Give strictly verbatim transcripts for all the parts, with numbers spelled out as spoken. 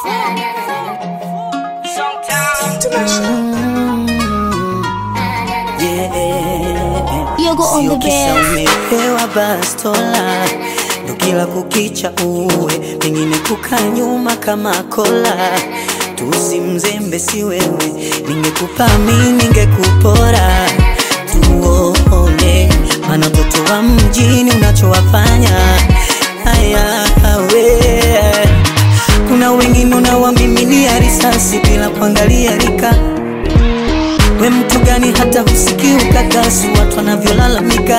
Sio kisa umepewa bastola ndo kila kukicha uwe pengine kuka nyuma kama kola. Tusimzembe si wewe, ningekupa mimi ningekupora. Tuone mana mtoto wa mjini unachowafanya haya we. Kuna wengine unawamiminia risasi bila kuangalia rika. We mtu gani hata husiki ukakasi watu wanavyolalamika.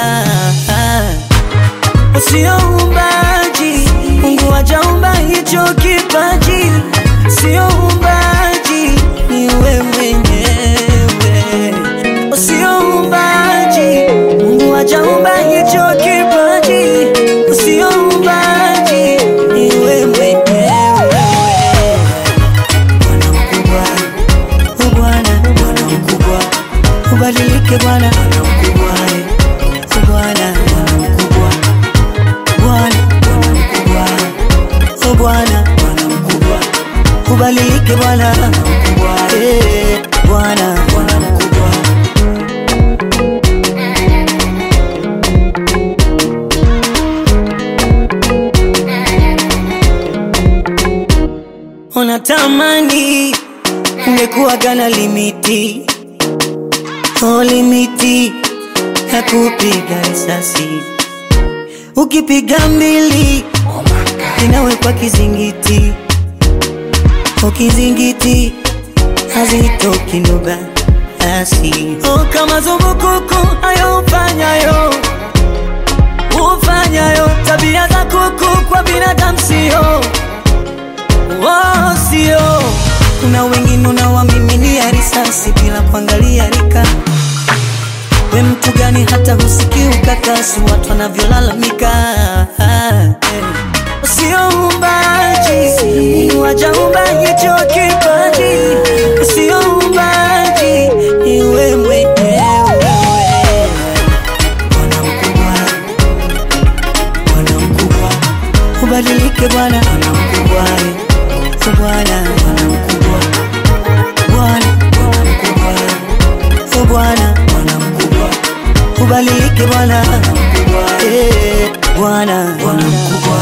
Sio umbaji, Mungu hajaumba hicho kipaji. Sio umbaji, ni wewe mwenyewe. Sio umbaji, Mungu hajaumba hicho kipaji. Sio umbaji, ni wewe mwenyewe. Ubadilike Bwana, Bwana mkubwa, Bwana, Bwana mkubwa, Bwana, Bwana mkubwa, oh Bwana, Bwana mkubwa, ubadilike Bwana, Bwana mkubwa, eh, Bwana, Bwana mkubwa. Unatamani ungekuwa gana limiti, oh limiti ya kupiga risasi. Ukipiga mbili inawekwa kizingiti, oh kizingiti hazitoki ndoba asi. Oh kama zumbukuku hayo ufanyayo, ufanyayo tabia za kuku kwa binadamu sio, oh sio. Kuna wengine unawamiminia risasi bila kuangalia rika. We mtu gani hata husiki ukakasi watu wanavyolalamika. Sio umbaji, Mungu hajaumba hicho kipaji. Sio umbaji, ni wewe mwenyewe. Bwana mkubwa, Bwana mkubwa, ubadilike Bwana, Bwana mkubwa, Bwana, Bwana mkubwa, Bwana, Bwana mkubwa, oh Bwana, Bwana mkubwa, ubadilike Bwana, Bwana mkubwa, eh, Bwana, Bwana mkubwa.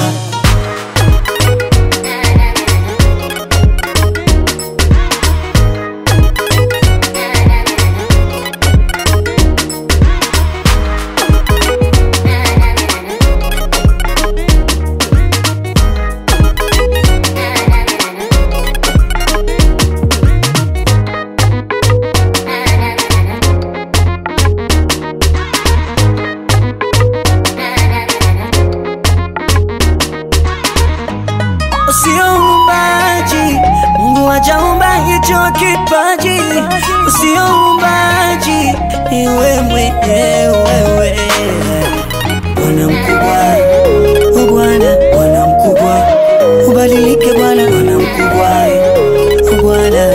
Sio umbaji, Mungu hajaumba hicho kipaji. Sio umbaji, ni wewe mwenyewe. Bwana mkubwa, oh Bwana, Bwana mkubwa, ubadilike Bwana, Bwana mkubwa, oh Bwana,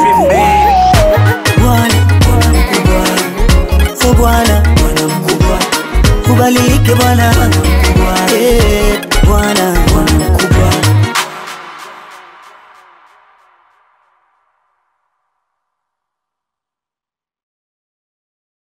Bwana, Bwana mkubwa, oh Bwana, Bwana mkubwa, ubadilike Bwana.